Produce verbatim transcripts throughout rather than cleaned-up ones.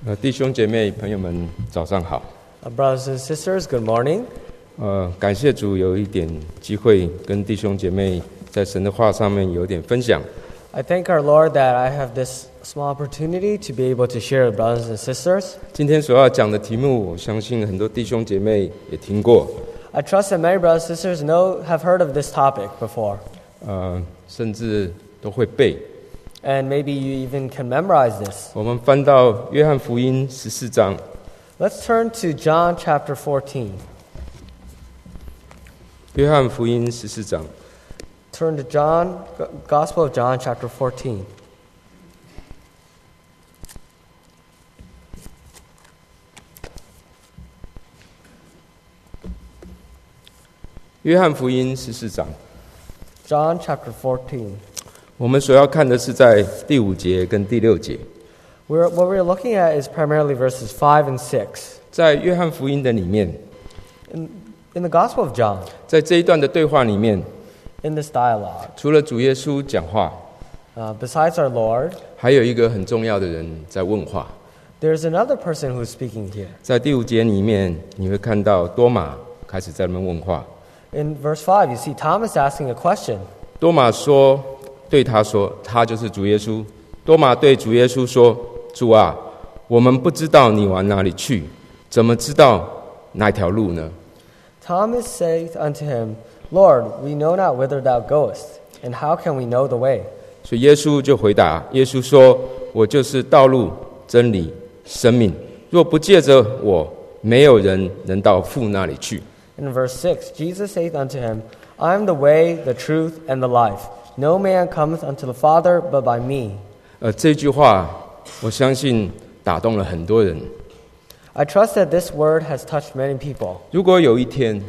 呃，弟兄姐妹朋友们，早上好。 Uh, brothers and sisters, good morning. 呃，感谢主有一点机会跟弟兄姐妹在神的话上面有点分享。 I thank our Lord that I have this small opportunity to be able to share with brothers and sisters. 今天所要讲的题目，我相信很多弟兄姐妹也听过。 I trust that many brothers and sisters know have heard of this topic before. 呃，甚至都会背。 And maybe you even can memorize this. 我们翻到约翰福音十四章。 Let's turn to John chapter fourteen. 约翰福音十四章。 Turn to John, Gospel of John chapter fourteen. 约翰福音十四章。 John chapter fourteen. 我们所要看的是在第五节跟第六节。 We're, what we're looking at is primarily verses five and six. 在约翰福音的里面 In, in the Gospel of John, 在这一段的对话里面， in this dialogue, 除了主耶稣讲话， uh, besides our Lord, 还有一个很重要的人在问话。 there's another person who's speaking here. 在第五节里面，你会看到多马开始在那边问话。 In verse five, you see Thomas asking a question. 多马说，对他说，他就是主耶稣。多马对主耶稣说：“主啊，我们不知道你往哪里去，怎么知道哪条路呢？” Thomas saith unto him, Lord, we know not whither thou goest, and how can we know the way? 所以耶稣就回答，耶稣说：“我就是道路、真理、生命。若不借着我，没有人能到父那里去。” In verse six, Jesus saith unto him, I am the way, the truth, and the life. No man cometh unto the Father but by me. 呃，这句话我相信打动了很多人。 I trust that this word has touched many people. 如果有一天，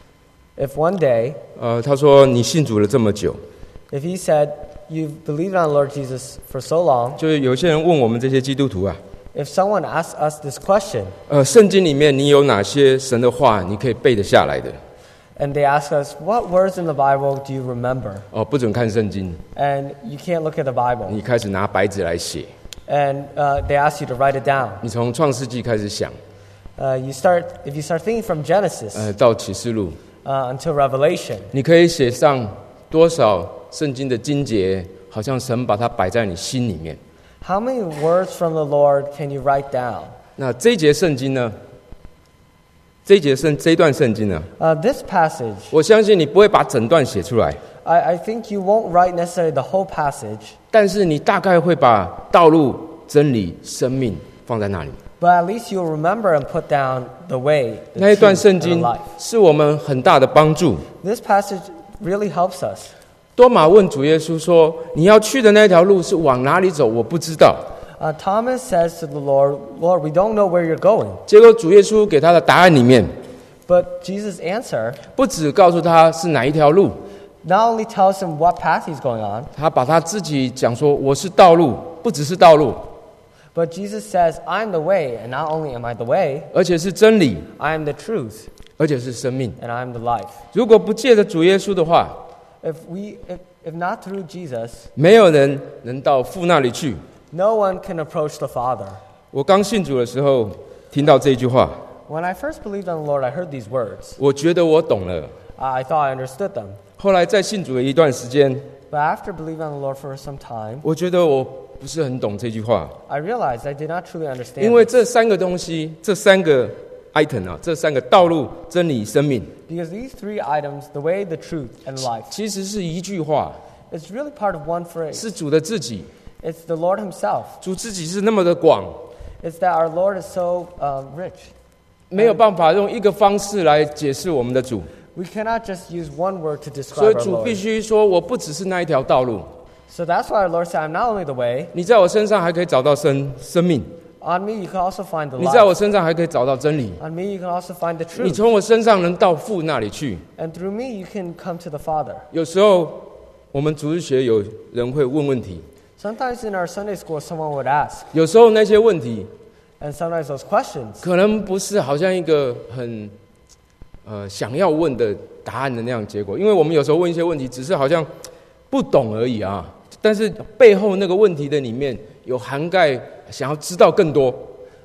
If one day, 呃，他说你信主了这么久， if he said, You've believed on Lord Jesus for so long, 就是有些人问我们这些基督徒啊， if someone asks us this question, 呃，圣经里面你有哪些神的话你可以背得下来的？ and they ask us, What words in the Bible do you remember? 哦，不准看圣经， And you can't look at the Bible. 你开始拿白纸来写， And uh, they ask you to write it down. 你从创世纪开始想， Uh, you start, if you start thinking from Genesis 呃，到启示录， uh, until Revelation, 你可以写上多少圣经的经节，好像神把它摆在你心里面。 how many words from the Lord can you write down? 那这一节圣经呢？这一节圣这一段圣经呢？ Uh, this passage, 我相信你不会把整段写出来， I, I think you won't write necessarily the whole passage, 但是你大概会把道路、真理、生命放在那里。 but at least you'll remember and put down the way, 那一 the 段 truth, 圣 and the 经 life. 是我们很大的帮助。 This passage really helps us. 多马问主耶稣说：“你要去的那条路是往哪里走？我不知道。” Uh, Thomas says to the Lord, Lord, we don't know where you're going. 结果主耶稣给他的答案里面， But Jesus' answer 不只告诉他是哪一条路， not only tells him what path he's going on, 他把他自己讲说：“我是道路，不只是道路， but Jesus says, I'm the way, and not only am I the way, 而且是真理， I am the truth, 而且是生命。 and I am the life. 如果不借着主耶稣的话， If we, if, if not through Jesus, 没有人能到父那里去。” no one can approach the Father. 我刚信主的时候，听到这句话， When I first believed on the Lord, I heard these words. 我觉得我懂了。 I thought I understood them. 后来在信主的一段时间， But after believing on the Lord for some time, 我觉得我不是很懂这句话， I realized I did not truly understand 因为 it. 这三个东西，这三个 item 啊，这三个道路、真理、生命， Because these three items, the way, the truth, and life, 其实是一句话， it's really part of one phrase. 是主的自己。 It's the Lord himself. 主自己是那么的广， It's that our Lord is so uh, rich. 没有办法用一个方式来解释我们的主， We cannot just use one word to 所以 describe our 主必 Lord. 须说，我不只是那一条道路， So that's why our Lord said, I'm not only the way. 你在我身上还可以找到生生命， On me, you can also find the 你在我 life. 身上还可以找到真理。 On me, you can also find the 你 truth. 从我身上能到父那里去。 And through me, you can come to the Father. 有时候我们主日学有人会问问题， Sometimes in our Sunday school, someone would ask, 有时候那些问题 and sometimes those questions 可能不是好像一个很呃想要问的答案的那样结果，因为我们有时候问一些问题，只是好像不懂而已啊。但是背后那个问题的里面有涵盖想要知道更多。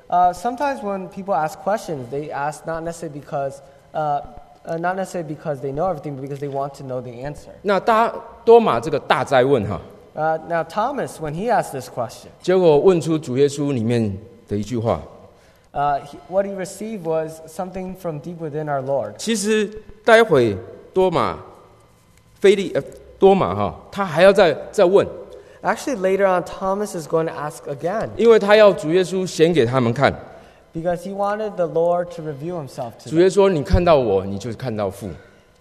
Uh, sometimes when people ask questions, they ask not necessarily because, uh, uh, not necessarily because they know everything, but because they want to know the answer. 那大多马这个大灾问哈， Uh, now Thomas, when he asked this question, 结果问出主耶稣里面的一句话。 uh, he, what he received was something from deep within our Lord. 其实待会多马、菲利呃多马哈，他还要再再问， Actually, later on, Thomas is going to ask again 因为他要主耶稣显给他们看。 because he wanted the Lord to reveal himself to 主 them. 耶稣说：“你看到我，你就看到父。”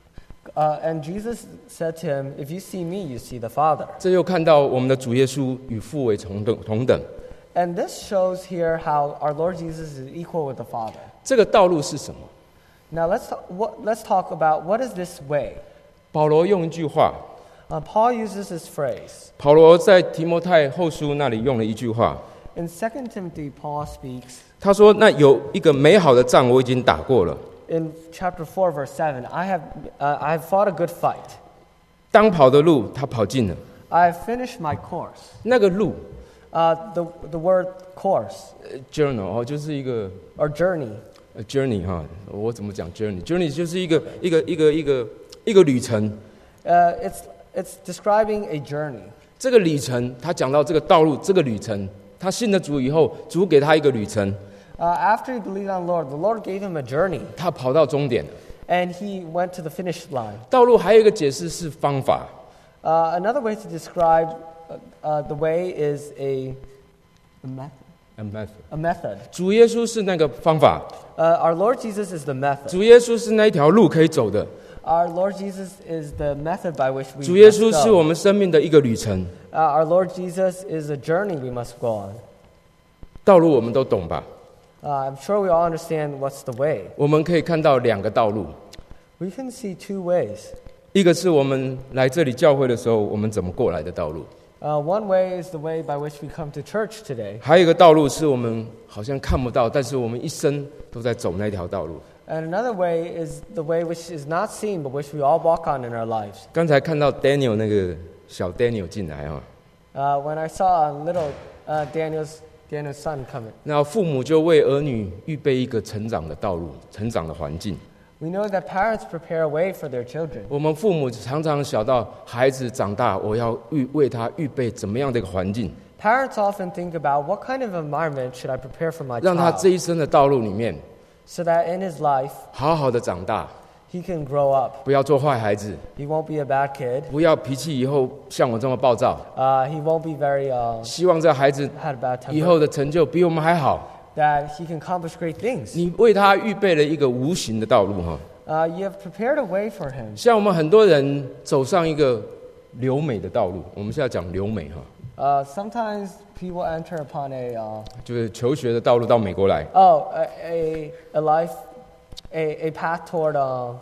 Uh, and Jesus said to him, if you see me, you see the Father. 这又看到我们的主耶稣与父为同等同等。 And this shows here how our Lord Jesus is equal with the Father. 这个道路是什么？ Now let's talk, what, let's talk about what is this way. 保罗用一句话， Uh, Paul uses this phrase. 保罗在提摩太后书那里用了一句话， In Second Timothy, Paul speaks 他说：“那有一个美好的仗，我已经打过了， in chapter four, verse seven. I have, uh, I have fought a good fight. 当跑的路，他跑尽了。 I have finished my course. 那个路 Uh, the, the word course 呃 ，journal 哦，就是一个 or journey. 呃 journey 哈，我怎么讲 journey？journey 就是一个一个一个一个一个旅程。 Uh, it's, it's describing a journey. 这个旅程，他讲到这个道路，这个旅程，他信了主以后，主给他一个旅程， Uh, after he believed on the Lord, the Lord gave him a journey, 他跑到终点了。 and he went to the finish line. 道路还有一个解释是方法， Uh, another way to describe uh, uh, the way is a, a, method. a method a method. 主耶稣是那个方法， Uh, our Lord Jesus is the method. 主耶稣是那一条路可以走的， Our Lord Jesus is the method by which we 主耶 must 稣是 go. 我们生命的一个旅程。 Uh, our Lord Jesus is a journey we must go on. 道路我们都懂吧？ Uh, I'm sure we all understand what's the way. 我们可以看到两个道路， We can see two ways. 一个是我们来这里教会的时候，我们怎么过来的道路； Uh, one way is the way by which we come to church today. 还有一个道路是我们好像看不到，但是我们一生都在走那条道路。 And another way is the way which is not seen, but which we all walk on in our lives. 刚才看到 Daniel 那个小 Daniel 进来啊， Uh, when I saw uh, little uh, Daniel's, Daniel's son coming, 那父母就为儿女预备一个成长的道路、成长的环境。 we know that parents prepare a way for their children. 我们父母常常想到孩子长大，我要预为他预备怎么样的一个环境， Parents often think about what kind of environment should I prepare for my 让他 child 这一生的道路里面 so that in his life 好好的长大， he can grow up. 不要做坏孩子， He won't be a bad kid. 不要脾气以后像我这么暴躁。 Uh, he won't be very uh, 希望这孩子 had a bad 以 temper. 后的成就比我们还好。 That he can accomplish great things. 你为他预备了一个无形的道路哈， Uh, you have prepared a way for him. 像我们很多人走上一个留美的道路，我们现在讲留美哈， Uh, sometimes people enter upon a uh, 就是求学的道路到美国来。 oh a, a, a life a, a path toward uh,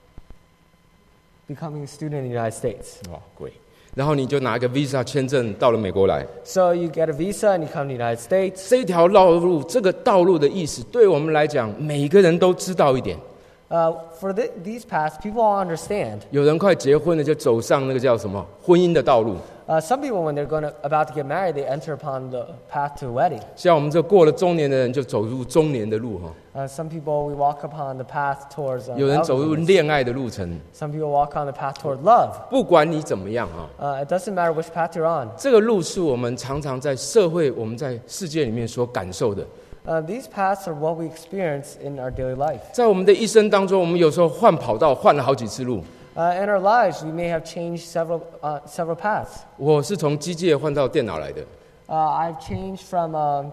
becoming a student in the United States. 哇，贵！然后你就拿一个 visa 签证到了美国来。 So you get a visa and you come to the United States. 这条道路，这个道路的意思，对我们来讲，每个人都知道一点。 Uh, for the, these paths, people all understand. 有人快结婚了，就走上那个叫什么婚姻的道路。 Uh, some people, when they're going to, about to get married, they enter upon the path to a wedding. 像我们这过了中年的人，就走入中年的路哈。 Uh, some people, we walk upon the path towards uh, 有人走入 elderliness. 恋爱的路程。 Some people walk on the path toward love. 不管你怎么样哈， Uh, it doesn't matter which path you're on. 这个路是我们常常在社会、我们在世界里面所感受的。 Uh, these paths are what we experience in our daily life. 在我们的一生当中，我们有时候换跑道，换了好几次路。 Uh, in our lives, we may have changed several, uh, several paths. 我是从机械换到电脑来的， Uh, I've changed from um,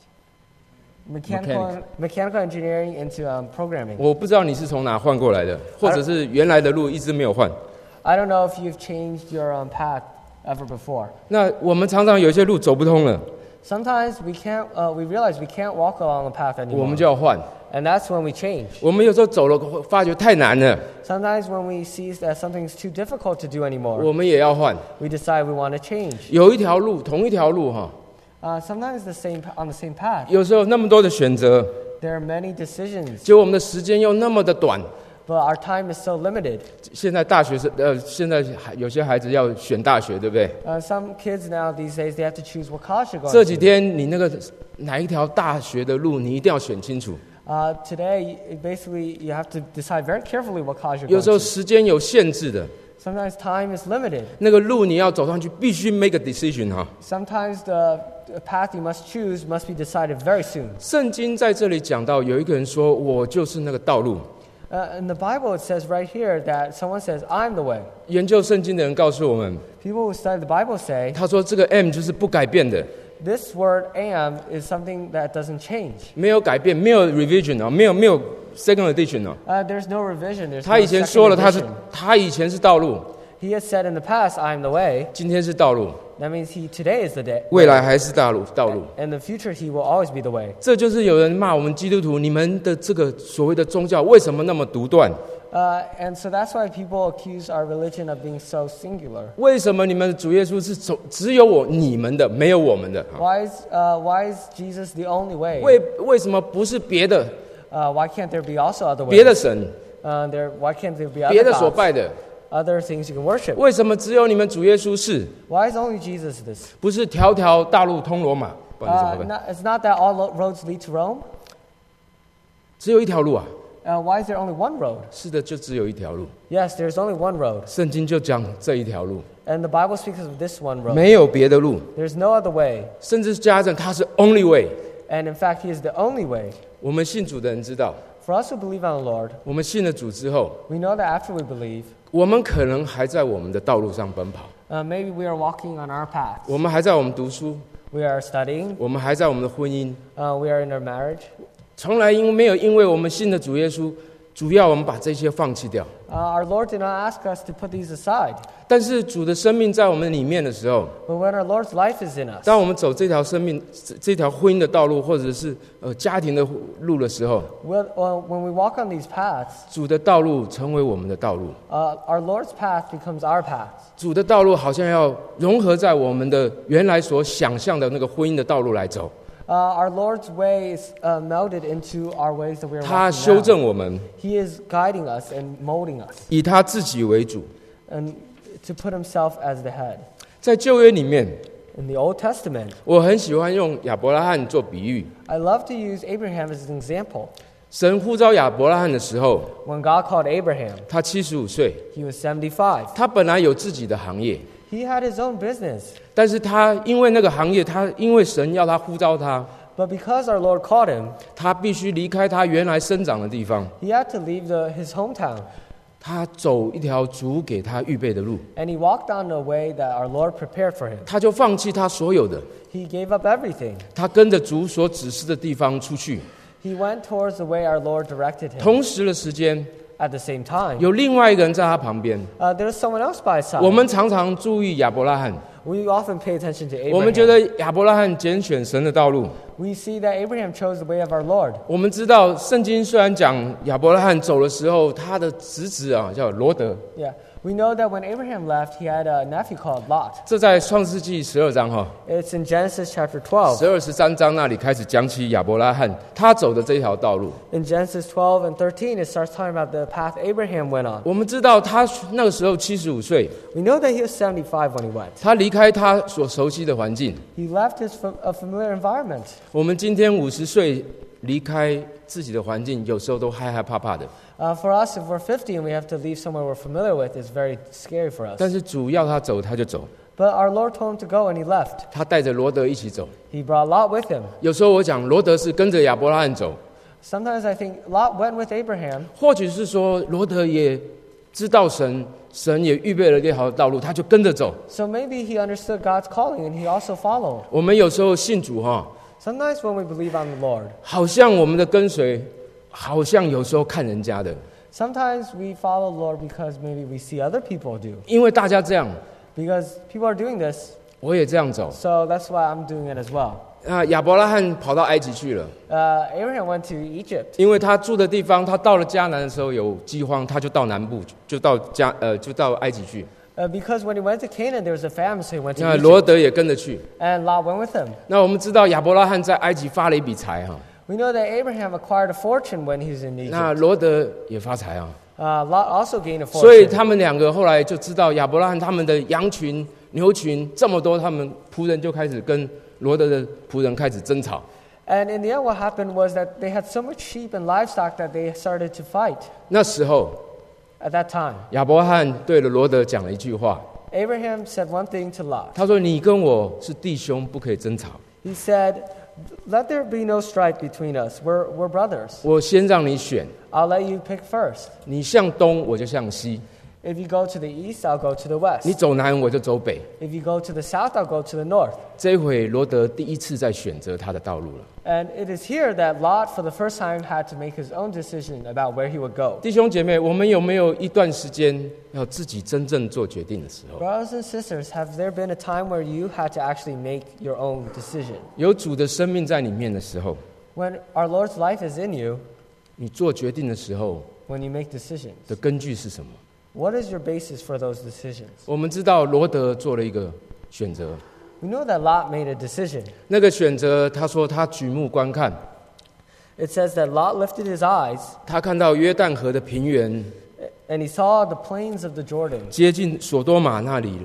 mechanical, mechanical engineering into um, programming. 我不知道你是从哪换过来的，或者是原来的路一直没有换。 I don't know if you've changed your um, path ever before. 那我们常常有些路走不通了， Sometimes we can't. Uh, we realize we can't walk along the path 我们 anymore, 就要换。 and that's when we change. 我们有时候走了，发觉太难了， Sometimes when we see that something's too difficult to do anymore, 我们也要换。 we decide we want to change. 有一条路，同一条路哈， Uh, sometimes the same on the same path. 有时候那么多的选择， There are many decisions, 结果我们的时间又那么的短， but our time is so limited. 现在大学生呃，现在还有些孩子要选大学，对不对？ Uh, some kids now these days they have to choose what college they're 这 going 几 to. 天你那个哪一条大学的路，你一定要选清楚。 Uh, today, basically, you have to decide very carefully what college you're 有 going 时候 to. 时间有限制的， Sometimes time is limited. 那个路你要走上去，必须 make a decision 哈。 Sometimes the the path you must choose must be decided very soon. 圣经在这里讲到，有一个人说：“我就是那个道路。” Uh, in the Bible, it says right here that someone says, "I'm the way." 研究圣经的人告诉我们， People who study the Bible say 他说这个 M 就是不改变的， this word "am" is something that doesn't change. 没有改变，没有 revision 啊，没有没有 second edition 啊。 Uh, there's no revision. There's 他 no 以前 second 说了，他是 edition. 他以前是道路， He has said in the past, "I'm the way." 今天是道路， That means he today is the day. 未来还是道路道路。 In the future, he will always be the way. 这就是有人骂我们基督徒，你们的这个所谓的宗教为什么那么独断？ Uh, and so that's why people accuse our religion of being so singular. 为什么你们的主耶稣是走只有我你们的，没有我们的？ Why is uh, why is Jesus the only way? 为为什么不是别的 Uh, why can't there be also other 别的 ways? 神， Uh, there, why can't there be 别 other 的所 gods, 拜的？ other things you can worship? 为什么只有你们主耶稣是？ Why is only Jesus this? 不是条条大路通罗马？不然怎么 Uh, 办？ not, it's not that all lo- roads lead to Rome. 只有一条路啊！ Uh, why is there only one road? 是的，就只有一条路。 Yes, there's only one road. 圣经就讲这一条路， And the Bible speaks of this one road. 没有别的路， There's no other way. 甚至加上它是 only way。 And in fact, He is the only way. 我们信主的人知道， For us who believe on the Lord, 我们信了主之后， we know that after we believe, 我们可能还在我们的道路上奔跑， uh, maybe we are walking on our path. 我们还在我们读书， We are studying. 我们还在我们的婚姻， Uh, we are in our marriage. 从来因为没有因为我们信的主耶稣，主要我们把这些放弃掉。 Uh, our Lord did not ask us to put these aside. 但是主的生命在我们里面的时候， But when our Lord's life is in us, 当我们走这条生命、这这条婚姻的道路，或者是呃家庭的路的时候， when, uh, when we walk on these paths, 主的道路成为我们的道路。 uh, our Lord's path becomes our path. 主的道路好像要融合在我们的原来所想象的那个婚姻的道路来走， Uh, our Lord's way is uh, melded into our ways that we are 他 walking 修 now. 正我们， He is guiding us and molding us, 以他自己为主。 and to put Himself as the head. 在旧约里面， In the Old Testament, 我很喜欢用亚伯拉罕做比喻。 I love to use Abraham as an example. 神呼召亚伯拉罕的时候， When God called Abraham, 他七十五岁， he was seventy-five. 他本来有自己的行业， He had his own business, 但是他因为那个行业，他因为神要他呼召他， but because our Lord called him, 他必须离开他原来生长的地方， he had to leave the, his hometown, 他走一条主给他预备的路， and he walked on the way that our Lord prepared for him. 他就放弃他所有的， He gave up everything. 他跟着主所指示的地方出去。 He went towards the way our Lord directed him. 同时的时间， At the same time, 有另外一个人在他旁边。 uh, there's someone else by his side. 我们常常注意亚伯拉罕， We often pay attention to 我们觉 Abraham. 得亚伯拉罕拣选神的道路。 We see that Abraham chose the way of our Lord. 我们知道圣经虽然讲亚伯拉罕走的时候，他的侄子啊叫罗德， Yeah. We know that when Abraham left, he had a nephew called Lot. 这在创世纪十二章哈， It's in Genesis chapter twelve. 十二十三章那里开始讲起亚伯拉罕他走的这条道路。 In Genesis twelve and thirteen, it starts talking about the path Abraham went on. 我们知道他那个时候七十五岁， We know that he was seventy-five when he went. 他离开他所熟悉的环境。 He left his fam- a familiar environment. 我们今天五十岁离开自己的环境，有时候都害害怕怕的。 Uh, for us, if we're fifty and we have to leave somewhere we're familiar with, it's very scary for us. 但是主要他走，他就走。 But our Lord told him to go, and he left. 他带着罗德一起走。 He brought Lot with him. 有时候我讲罗德是跟着亚伯拉罕走， Sometimes I think Lot went with Abraham. 或许是说罗德也知道神，神也预备了这条道路，他就跟着走。 So maybe he understood God's calling, and he also followed. 我们有时候信主哈， Sometimes when we believe on the Lord, 好像我们的跟随，好像有时候看人家的， sometimes we follow the Lord because maybe we see other people do. 因为大家这样， Because people are doing this, 我也这样走。 so that's why I'm doing it as well. 啊，亚伯拉罕跑到埃及去了， Uh, Abraham went to Egypt 因为他住的地方，他到了迦南的时候有饥荒，他就到南部，就到迦呃，就到埃及去。 uh, because when he went to Canaan, there was a famine, so he went to 那罗 Egypt. 德也跟着去。 And Lot went with him. 那我们知道亚伯拉罕在埃及发了一笔财哈， We know that Abraham acquired a fortune when he was in 那 Egypt. 罗德也发财啊。 Uh, Lot also gained a 所以 fortune. 他们两个后来就知道亚伯拉罕他们的羊群、牛群这么多，他们仆人就开始跟罗德的仆人开始争吵。 And in the end, what happened was that they had so much sheep and livestock that they started to fight. 那时候 At that time, 亚伯拉罕对了罗德讲了一句话， Abraham said one thing to Lot. 他说：“你跟我是弟兄，不可以争吵。 He said, "Let there be no strife between us. We're, we're brothers. 我先让你选， I'll let you pick first. 你向东我就向西， If you go to the east, I'll go to the 你 west. 走南我就走北。 If you go to the south, I'll go to the north." ” 这一回罗德第一次在选择他的道路了。 And it is here that Lot, for the first time, had to make his own decision about where he would go. 弟兄姐妹，我们有没有一段时间要自己真正做决定的时候？ Brothers and sisters, have there been a time where you had to actually make your own decision? 有主的生命在里面的时候， When our Lord's life is in you, 你做决定的时候 when you make decisions, 的根据是什么？ what is your basis for those decisions? 我们知道罗德做了一个选择， We know that Lot made a decision. 那个选择，他说他举目观看， It says that Lot lifted his eyes 他看到约旦河的平原 and he saw the plains of the Jordan, 接近索多玛那里，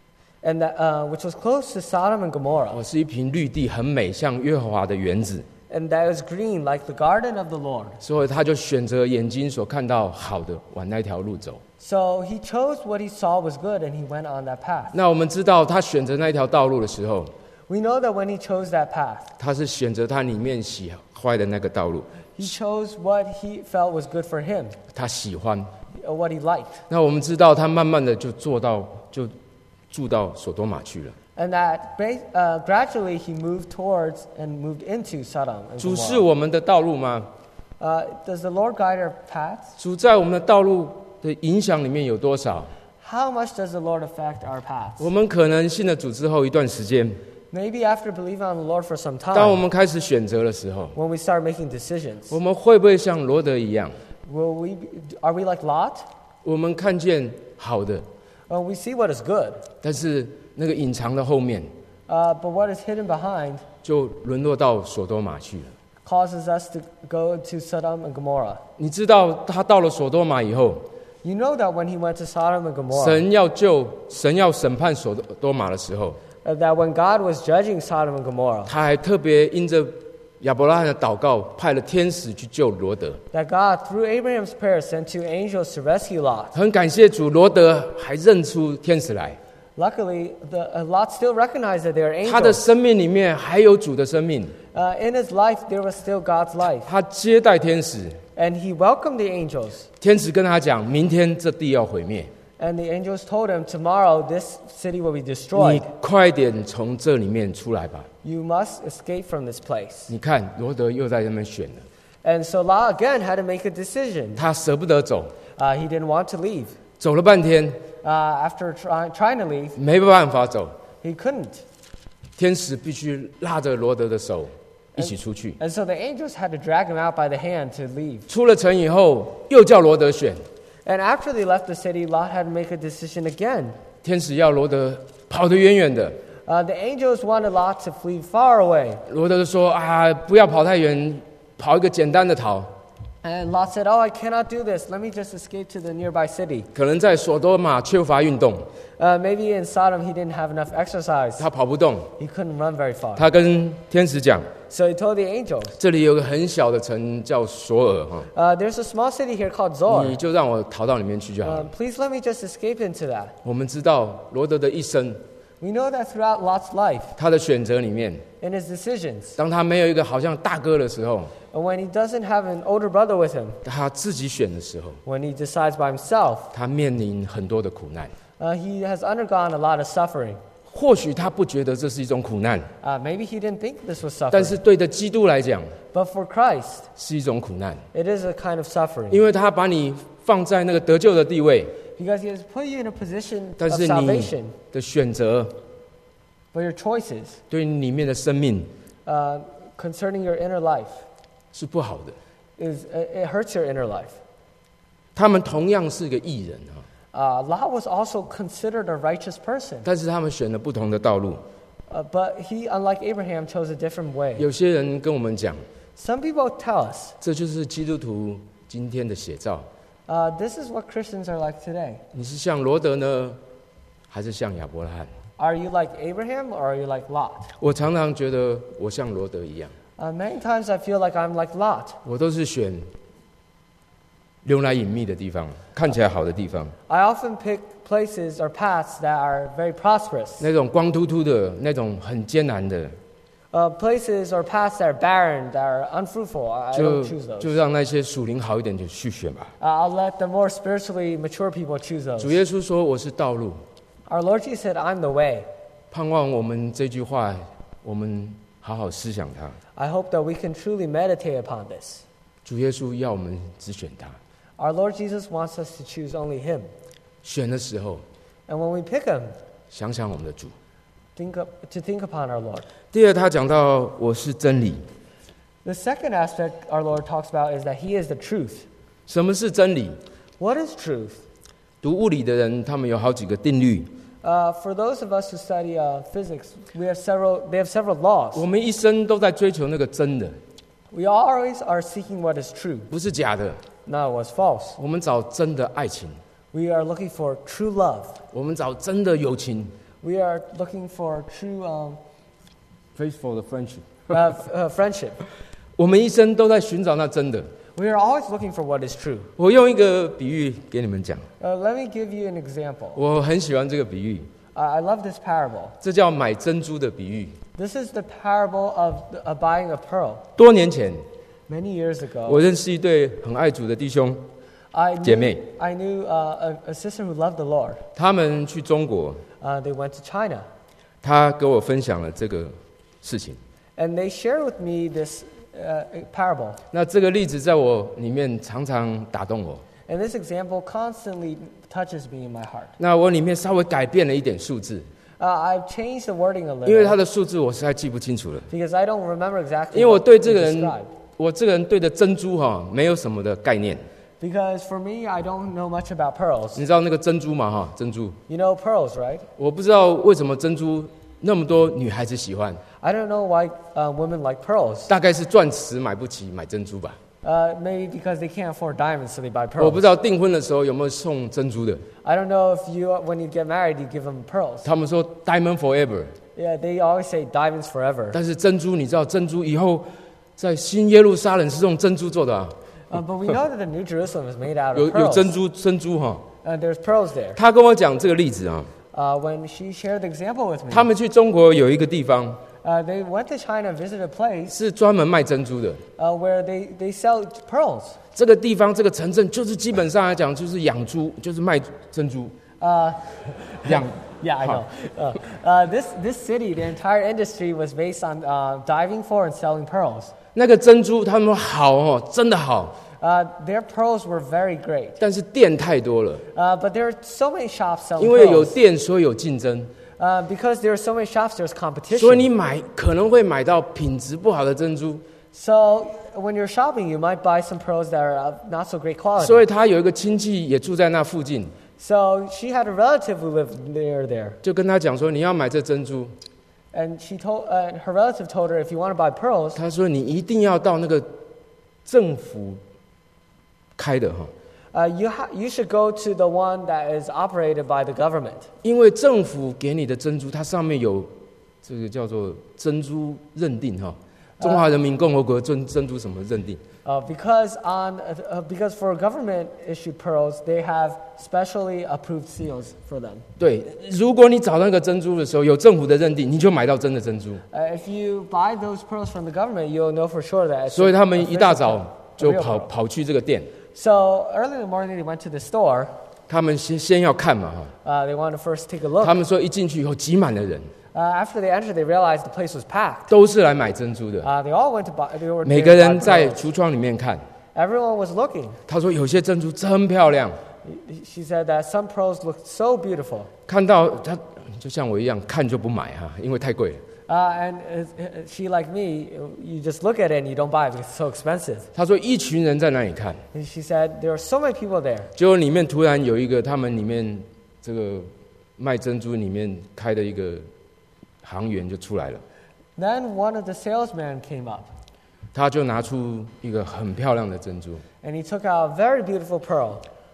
and that, uh, which was close to Sodom and Gomorrah, 哦，是一片绿地，很美，像耶和华的园子。 and that was green like the garden of the Lord. 所以他就选择眼睛所看到好的，往那条路走。 So he chose what he saw was good, and he went on that path. 那我们知道，他选择那条道路的时候， We know that when he chose that path, 他是选择他里面喜欢的那个道路， he chose what he felt was good for him, 他喜欢。 or what he liked. 那我们知道，他慢慢的就做到，就住到索多玛去了。 And that ba- uh, gradually he moved towards and moved into Sodom and 主是 Gomorrah. 我们的道路吗？ Uh, does the Lord guide our paths? 主在我们的道路的影响里面有多少？ How much does the Lord affect our paths? 我们可能信了主之后一段时间， Maybe after believing on the Lord for some 当我 time, 们开始选择的时候， when we start making decisions, 我们会不会像罗德一样？ will we be, are we like Lot? 我们看见好的， Well, we see what is good, 但是那个隐藏的后面 uh, but what is hidden behind 就沦落到索多玛去了。 causes us to go to Sodom and Gomorrah. 你知道他到了索多玛以后， You know that when he went to Sodom and Gomorrah, 神要救、神要审判索多玛的时候， uh, that when God was judging Sodom and Gomorrah, 他还特别因着亚伯拉罕的祷告，派了天使去救罗德。 that God, through Abraham's prayer, sent two angels to rescue Lot. 很感谢主，罗德还认出天使来， Luckily, the, uh, Lot still recognized that they were 他的 angels. 生命里面还有主的生命， Uh, in his life, there was still God's life. 他接待天使， And he welcomed the angels. 天使跟他讲，明天这地要毁灭， And the angels told him, tomorrow this city will be 你 destroyed. 快点从这里面出来吧。 You must escape from this place. 你看，罗德又在那边选了， And so Lot again had to make a decision. 他舍不得走， Uh, he didn't want to leave. 走了半天， Uh, after try, trying to leave, 没办法走， he couldn't. 天使必须拉着罗德的手一起出去。 And so the angels had to drag him out by the hand to leave. 出了城以后，又叫罗德选， And after they left the city, Lot had to make a decision again. 天使要罗德跑得远远的。 Uh, the angels wanted Lot to flee far away. 罗德就说：“啊，不要跑太远，跑一个简单的逃。 And Lot said, "Oh, I cannot do this. Let me just escape to the nearby city." 可能在索多玛缺乏运动， Uh, maybe in Sodom he didn't have enough exercise. 他跑不动。 He couldn't run very far. 他跟天使讲， So he told the angels, 这里有个很小的城叫索尔哈， uh, "There's a small city here called Zor. 你就让我逃到里面去就好了。 Um, please let me just escape into that." 我们知道罗德的一生， We know that throughout Lot's life, 他的选择里面， in his decisions, 当他没有一个好像大哥的时候， and when he doesn't have an older brother with him, 他自己选的时候， when he decides by himself, 他面临很多的苦难。 uh, he has undergone a lot of suffering. 或许他不觉得这是一种苦难， Uh, maybe he didn't think this was 但 suffering, 是对着基督来讲 but for Christ, 是一种苦难， it is a kind of suffering 因为他把你放在那个得救的地位， because he has put you in a position 但 of 是 salvation, 你的选择 but your choices 对你里面的生命 uh, concerning your inner life 是不好的。 is it it hurts your inner life. 他们同样是个义人啊， Uh, Lot was also considered a righteous person, 但是他们选了不同的道路。 uh, but he, unlike Abraham, chose a different way. 有些人跟我们讲， Some people tell us 这就是基督徒今天的写照。 Uh, this is what Christians are like today. 你是像罗德呢，还是像亚伯拉罕？ Are you like Abraham or are you like Lot? 我常常觉得我像罗德一样， Uh, many times I feel like I'm like Lot. 我都是选流奶隐秘的地方，看起来好的地方， I often pick places or paths that are very prosperous. 那种光秃秃的，那种很艰难的， Uh, places or paths that are barren, that are unfruitful. I, I 就 don't choose those. 就让那些属灵好一点的去选吧。 Uh, I'll let the more spiritually mature people choose those. 主耶稣说：“我是道路。” Our Lord Jesus said, I'm the way. 盼望我们这句话，我们好好思想它。 I hope that we can truly meditate upon this. 主耶稣要我们只选他， Our Lord Jesus wants us to choose only Him. 选的时候 And when we pick Him, 想想我们的主。 think up, to think upon our Lord. 第二，他讲到我是真理。 The second aspect our Lord talks about is that He is the truth. 什么是真理？ What is truth? 读物理的人，他们有好几个定律。 Uh, for those of us who study uh, physics, we have several. They have several laws. 我们一生都在追求那个真的， We always are seeking what is true, 不是假的。 not what's false. 我们找真的爱情， We are looking for true love. 我们找真的友情 We are looking for true um, ，faithful 的 friendship。 uh, f- uh, friendship. 我们一生都在寻找那真的。 We are always looking for what is true. 我用一个比喻给你们讲， Uh, let me give you an example. 我很喜欢这个比喻， I I love this parable. 这叫买珍珠的比喻。 This is the parable of uh, buying a pearl. 多年前， Many years ago, 我认识一对很爱主的弟兄， I 姐 knew, 妹。 I knew uh, a, a sister who loved the Lord. 他们去中国， Uh, they went to China, 他跟我分享了这个事情。 and they shared with me this uh, parable. 那这个例子在我里面常常打动我。 And this example constantly touches me in my heart. 那我里面稍微改变了一点数字， Uh, I've changed the wording a 因为他 little 的数字我实在记不清楚了。 because I don't remember exactly 因为我 what 对 they 这个人 described. 我这个人对的珍珠哈、没有什么的概念。 Because for me, I don't know much about pearls. 你知道那个珍珠吗？哈，珍珠， You know pearls, right? 我不知道为什么珍珠那么多女孩子喜欢， I don't know why uh, women like pearls. 大概是钻石买不起，买珍珠吧。 Uh, maybe because they can't afford diamonds, so they buy 我不 pearls. 知道订婚的时候有没有送珍珠的。 I don't know if you, when you get married, you give them pearls. 他们说 diamond forever， Yeah, they always say diamonds forever. 但是珍珠，你知道珍珠以后在新耶路撒冷是用珍珠做的啊， Uh, but we know that the New Jerusalem is made out 有 of 有 pearls. 珍珠珍珠哈。 Uh, there's pearls there. 他跟我讲这个例子啊， Uh, when she shared the example with me, 他们去中国有一个地方 uh, they went to China, visited a place 是专门卖珍珠的。 uh, where they, they sell pearls. 这个地方这个城镇就是基本上来讲就是养猪，就是卖珍珠， Uh, 养 yeah, I know. Uh, uh, this, this city, the entire industry was based on uh, diving for and selling pearls. 那个珍珠，他们说好哦，真的好， Uh, their pearls were very great. 但是店太多了， Uh, but there are so many shops selling 因为有 pearls. 店，所以有竞争， Uh, because there are so many shops, there's 所以 competition. 你买可能会买到品质不好的珍珠。 So when you're shopping, you might buy some pearls that are of not so great 所 quality. 以他有一个亲戚也住在那附近， So she had a relative who lived near there. 就跟他讲说你要买这珍珠， And she told, uh, her relative told her, if you want to buy pearls, 他说你一定要到那个政府开的哈， uh, you, ha- you should go to the one that is operated by the government. 因为政府给你的珍珠，它上面有这个叫做珍珠认定哈，中华人民共和国珍珍珠什么认定？ Uh, because on uh, uh, because for government issued pearls, they have specially approved seals for them. 对，如果你找那个珍珠的时候有政府的认定，你就买到真的珍珠。 Uh, if you buy those pearls from the government, you'll know for sure that. It's 所以他们 a 一大 official 早 pearl, 就 a real 跑 pearl. 跑去这个店， So early in the morning, they went to the store. 他们先先要看嘛哈， Uh, they wanted to first take a look. 他们说一进去以后挤满了人， Uh, after they entered, they realized the place was packed. 都是来买珍珠的， Uh, they all went to buy. They were 每 there 个 to buy 人在 pearls. 橱窗里面看。 Everyone was looking. 他说有些珍珠真漂亮， She said that some pearls looked so beautiful. 看到他就像我一样看就不买哈，因为太贵了。 Uh, and uh, uh, she, like me, you just look at it and you don't buy it because it's so expensive. 他说一群人在那里看， And she said there are so many people there. 结果里面突然有一个他们里面这个卖珍珠里面开的一个行员就出来了， Then one of the salesmen came up 他就拿出一个很漂亮的珍珠， and he took out a very beautiful pearl.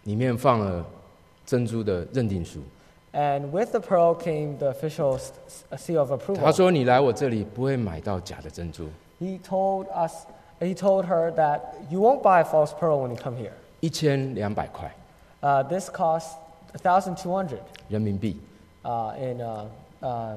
里面放了珍珠的认定书。 And with the pearl came the official seal of approval. 他说：“你来我这里不会买到假的珍珠。” He told us, he told her that you won't buy a false pearl when you come here. 一千两百块 Uh, this costs one thousand two hundred 人民币。 uh, in uh, uh,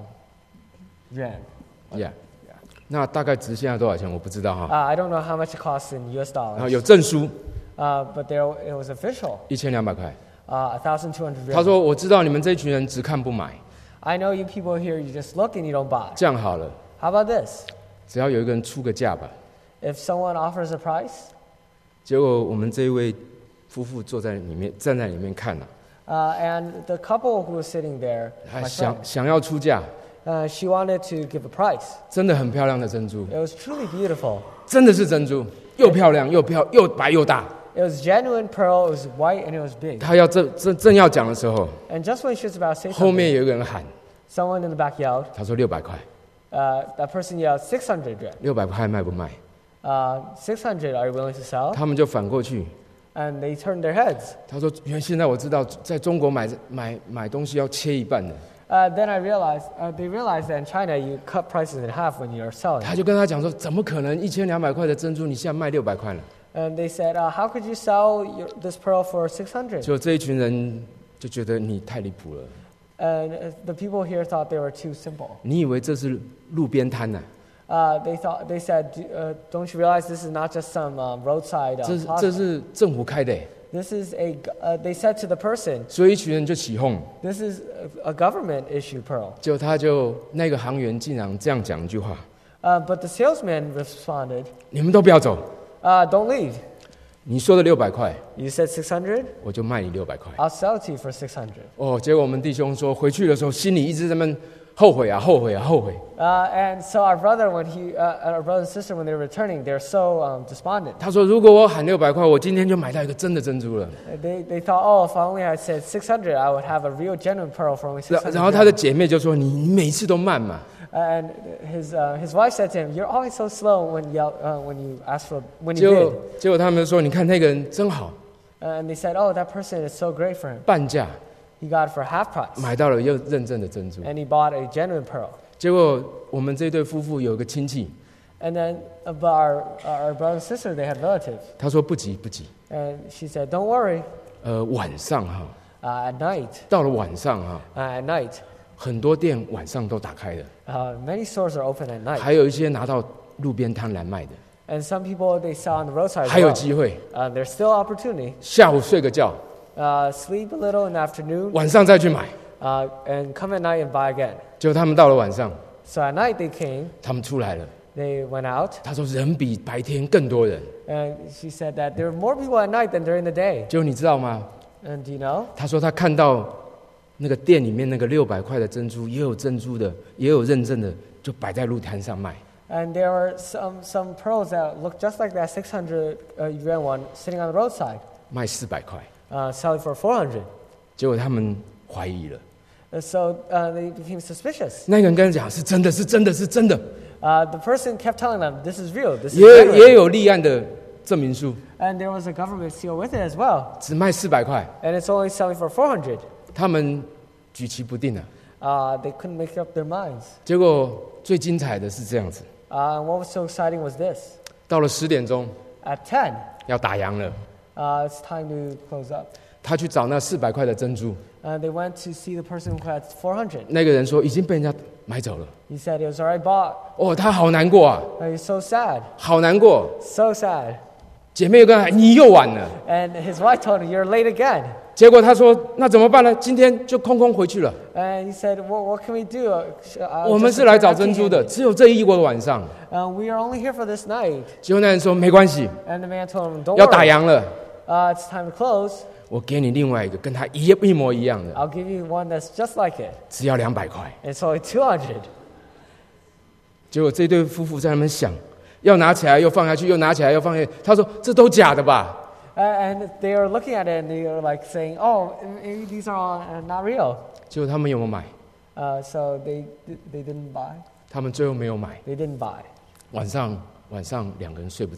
yuan. Yeah， 那大概值现在多少钱？我不知道哈。 Uh, I don't know how much it costs in U S 然后 dollars. 有证书， Uh, but there it was official. 一千两百块。 Uh, one thousand two hundred 他 yuan. 说：“我知道你们这群人只看不买， I know you people here, you just look and you don't buy. 这样好了， How about this? 只要有一个人出个价吧。” If someone offers a price, 结果我们这一位夫妇坐在里面，站在里面看了、 uh, and the couple who was sitting there, 他 my 想 friend, 想要出价， uh, she wanted to give a price. 真的很漂亮的珍珠， It was truly beautiful. 真真的是珍珠，又漂亮又漂又白又大。 It was genuine pearl, it was white, and it was big. 他要正正正要讲的时候， And just when she was about to say 后面 something, 有一个人喊， someone in the back yelled, 他说六百块， uh, that person yelled, six hundred yuan. 六百块卖不卖？ Uh, six hundred, are you willing to sell? 他们就反过去， And they turned their heads. 他说原来现在我知道，在中国买买买东西要切一半的。 Uh, then I realized, uh, they realized that in China, you cut prices in half when you're selling. 他就跟他讲说，怎么可能一千两百块的珍珠，你现在卖六百块了？ And they said, uh, how could you sell your, this pearl for six hundred? 就这一群人就觉得你太离谱了。 And uh, the people here thought they were too simple. 你以为这是路边摊呢、 Uh, they thought they said, uh, don't you realize this is not just some um, roadside 这 uh, 是 plaza? 这是政府开的耶， This is a. g- Uh, they said to the person, 所以一群人就起哄， this is a, a government issued pearl. 就他就那个行员竟然这样讲一句话： Uh, but the salesman responded, 你们都不要走， uh, don't leave. 你说的六百块， You said six hundred. 我就卖你六百块。 I'll sell it to you for six hundred. 哦，结果我们弟兄说回去的时候心里一直在那边后悔啊，后悔啊，后悔。 Uh, and so our brother, when he, uh, our brother and sister, when they were returning, they're so um, despondent. 他说如果我喊六百块，我今天就买到一个真的珍珠了。 They, they thought, oh, if only I said six hundred, I would have a real genuine pearl for only 然 six hundred. 然后他的姐妹就说你你每次都慢嘛。 And his, uh, his wife said to him, you're always so slow when, you, uh, when you ask for, when 结 you 果 bid. 结果他们说你看那个人真好， And they said, oh, that person is so great for him. 半价 He got it for half price. 买到了又认证的珍珠。 And he bought a genuine pearl. 结果我们这对夫妇有个亲戚， And then uh, but our, our brother and sister, they had relatives. 他说不急不急， And she said, don't worry. 呃，晚上哈， Uh, at night, 到了晚上哈， uh, at night, 很多店晚上都打开了， uh, many stores are open at night. 还有一些拿到路边摊来卖的， And some people, they sell on the roadside as 还有 well. 机会， Uh, there's still opportunity. 下午睡个觉， Uh, sleep a little in the afternoon, 晚上再去买。 uh, and come at night and buy again. 结果他们到了晚上， So at night they came, 他们出来了， they went out, 他说人比白天更多人。 and she said that there were more people at night than during the day. 结果你知道吗？ And do you know? 他说他看到那个店里面那个六百块的珍珠，也有珍珠的，也有认证的，就摆在路摊上卖。 And there were some, some pearls that looked just like that six hundred uh, yuan one sitting on the roadside, 卖四百块， uh, selling for four hundred. 结果他们怀疑了。 And so uh, they became suspicious. 那个人跟他讲是真的，是真的，是真的， Uh, the person kept telling them, this is real, this is 也 genuine. 也有立案的证明书， And there was a government seal with it as well. 只卖四百块， And it's only selling for four hundred. 他们举棋不定了。 Uh, they couldn't make up their minds. 结果最精彩的是这样子， Uh, and what was so exciting was this. 到了十点钟 At ten, 要打烊了， uh, it's time to close up. 他去找那四百块的珍珠， Uh, they went to see the person who had four hundred. 那个人说已经被人家买走了。 He said it was already bought. 哦，他好难过啊， Uh, he's so sad, 好难过。 so sad. 姐妹又跟他你又晚了， And his wife told him, you're late again. 结果他说那怎么办呢？今天就空空回去了。 And he said, well, what can we do? Uh, sh- uh, 我们 just 是来 return 找 empty 珍珠的， handed. 只有这一个晚上。 Uh, we are only here for this night. 结果那人说没关系， And the man told him, don't 要打 worry. 烊了， Uh, it's time to close. 我给你另外一个跟他一一模一样的， I'll give you one that's just like it. 只要两百块。 It's only two hundred. 结果这对夫妇在那边想，要拿起来又放下去，又拿起来又放下去。他说这都假的吧？ Uh, and they are looking at it and they are like saying, oh, maybe these are all uh, not real. 结果他们有没有买？ Uh, so they, they didn't buy. 他们最后没有买。 They didn't buy. 晚上晚上两个人睡不着，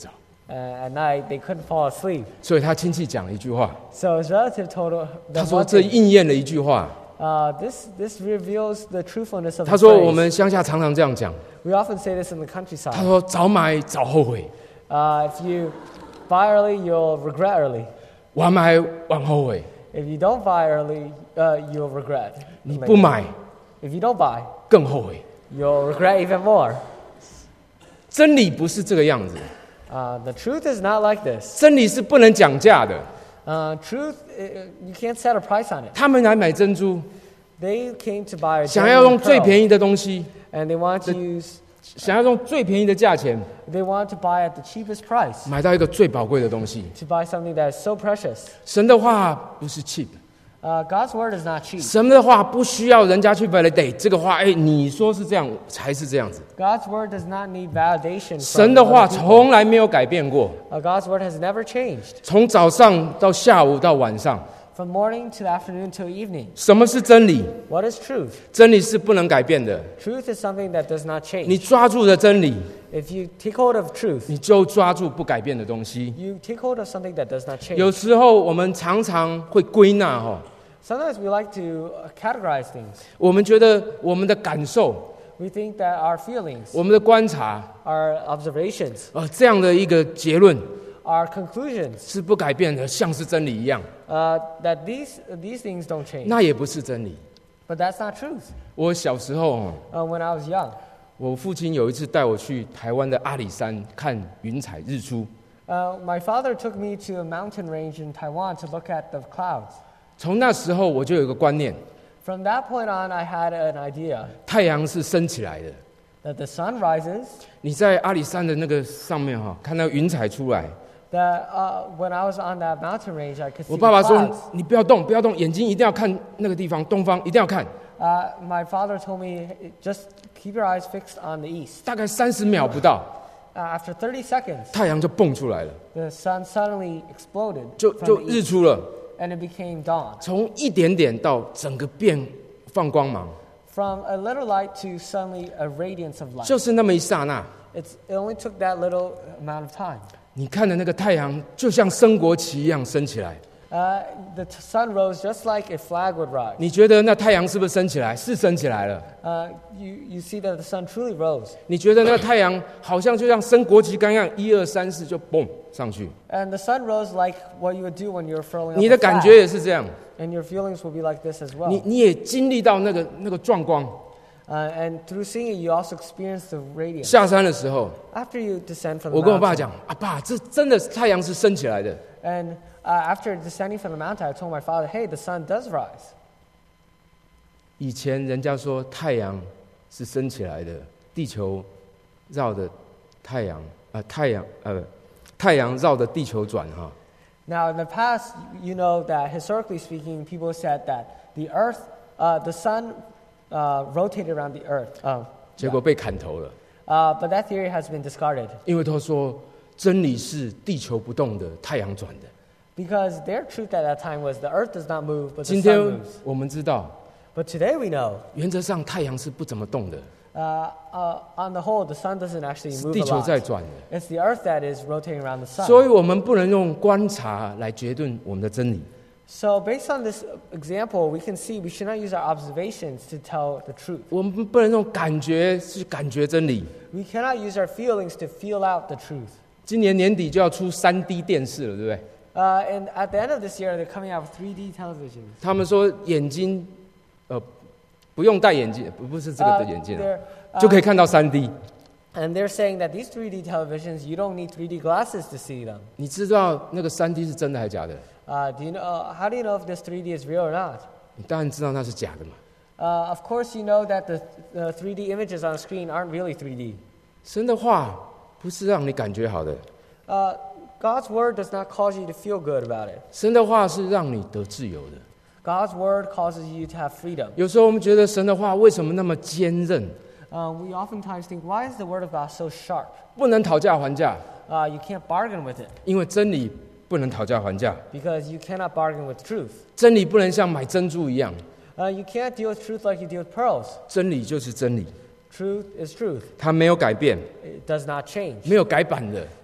Uh, at night, they couldn't fall asleep. 所以他亲戚讲了一句话， So his relative told 他 them 说 one 这 thing. 应验了一句话， Uh, this, this reveals the truthfulness of 他 the 说我 phrase. 们乡下常常这样讲， We often say this in the 他 countryside. 说早买早后悔， Uh, if you buy early, you'll regret early. 晚买晚后悔， If you don't buy early, uh, you'll regret 你 later. 不买 If you don't buy, 更后悔。 you'll regret even more. 真理不是这个样子， Uh, the truth is not like this. 真理是不能讲价的。 Uh, truth, uh, you can't set a price on it. 他们来买珍珠， They came to buy a 想要用 genuine 最 pearl, 便宜的东西， and they want to use, 想要用最便宜的价钱 they want to buy at the cheapest price, 买到一个最宝贵的东西。 to buy something that is so precious. 神的话不是 cheap， Uh, God's word is not cheap. 神的话不需要人家去 validate 这个话，哎，你说是这样才是这样子。 God's word does not need validation 神 from 的话 other people. 从来没有改变过， Uh, God's word has never changed. 从早上到下午到晚上， From morning to afternoon to evening. 什么是真理？ What is truth? 真理是不能改变的。 Truth is something that does not 你 change. 抓住了真理， If you take hold of truth, 你就抓住不改变的东西。 you take hold of something that does not 有 change. 时候我们常常会归纳哈， Sometimes we like to uh, categorize things. 我们觉得我们的感受、 We think that our feelings, 我们的观察， our observations, 呃，这样的一个结论 our conclusions, 是不改变的，像是真理一样， uh, that these, these things don't change. 那也不是真理。 But that's not truth. 我小时候哦， Uh, when I was young, 我父亲有一次带我去台湾的阿里山看云彩日出， uh, my father took me to a mountain range in Taiwan to look at the clouds. 从那时候我就有一个观念， From that point on, I had an idea 太阳是升起来的。 that the sun rises, 你在阿里山的那个上面哈，看到云彩出来， that uh, when I was on that mountain range, I could see 我 the 爸爸说 clouds. 你不要动，不要动，眼睛一定要看那个地方，东方一定要看。 Uh, my father told me, just keep your eyes fixed on the east. 大概三十秒不到， Uh, after thirty seconds, 太阳就蹦出来了， the sun suddenly exploded 就 from 就 the 日 east, 出了， and it became dawn. 从一点点到整个变放光芒， From a little light to suddenly a radiance of light. 就是那么一刹那， It's, it only took that little amount of time. 你看的那个太阳就像升国旗一样升起来。 Uh, the t- sun rose just like a flag would rise. 你觉得那太阳是不是升起来？是升起来了。 Uh, you, you see that the sun truly rose. 你觉得那个太阳好像就像升国旗杆一样，一二三四就蹦上去。 And the sun rose like what you would do when you're furling 你 up 的 a 感 flag. 觉也是这样， And your feelings will be like this as well. 你你也经历到那个那个壮光。 Uh, and through seeing it, you also experience the radiance. 下山的时候， After you descend from 我 the 跟我爸 mountain, 讲：“啊爸，这真的是太阳是升起来的。 and uh, after descending from the mountain, I told my father, hey, the sun does rise. 以前人家说太阳是升起来的，地球绕着太阳，啊、太阳呃，太阳绕着地球转哈。 Now, in the past, you know that historically speaking, people said that the earth, uh, the sun uh, rotated around the earth. Uh, 结果被砍头了， uh, but that theory has been discarded 因为他说真理是地球不动的，太阳转的。 because their truth at that time was the earth does not move, but the 今 sun 天 moves. 我们知道， But today we know, 原则上太阳是不怎么动的， uh, uh, on the whole, the sun doesn't actually 是 move 地 a 球 lot. 在转的。 It's the earth that is rotating around the sun. 所以我们不能用观察来决定我们的真理。 So based on this example, we can see we should not use our observations to tell the truth. 我们不能用感觉去感觉真理。 We cannot use our feelings to feel out the truth. 今年年底就要出三 D 电视了，对不对？ Uh, and at the end of this year, they're coming out with three D televisions. 他们说眼睛，呃，不用戴眼镜，不不是这个 Uh, 的眼镜、啊， they're, uh, 就可以看到三 D。 and they're saying that these three D televisions, you don't need three D glasses to see them. 你知道那个三 D 是真的还是假的？ Uh, do you know, uh, how do you know if this three D is real or not? 你当然知道那是假的嘛。 Uh, of course, you know that the, the three D images on screen aren't really three D. 神的话不是让你感觉好的， Uh, God's word does not cause you to feel good about it. 神的话是让你得自由的。 God's word causes you to have freedom. 有时候我们觉得神的话为什么那么坚韧， Uh, we oftentimes think, why is the word of God so sharp? 不能讨价还价？ Uh, you can't bargain with it 因为真理不能讨价还价， because you cannot bargain with truth. 真理不能像买珍珠一样， Uh, you can't deal with truth like you deal with pearls. 真理就是真理， Truth is truth. 它没有改变， It does not change. 没有改版的。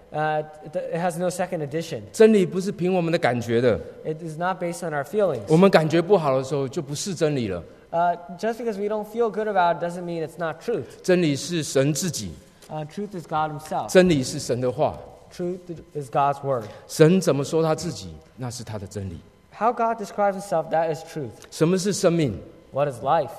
Uh, it, it has no second edition. 真理不是凭我们的感觉的， It is not based on our feelings. 我们感觉不好的时候就不是真理了。 Uh, just because we don't feel good about it doesn't mean it's not truth. 真理是神自己， Uh, truth is God himself. 真理是神的话。 Truth is God's word. 神怎么说他自己，那是他的真理。 How God describes himself, that is truth. 什么是生命？ What is life?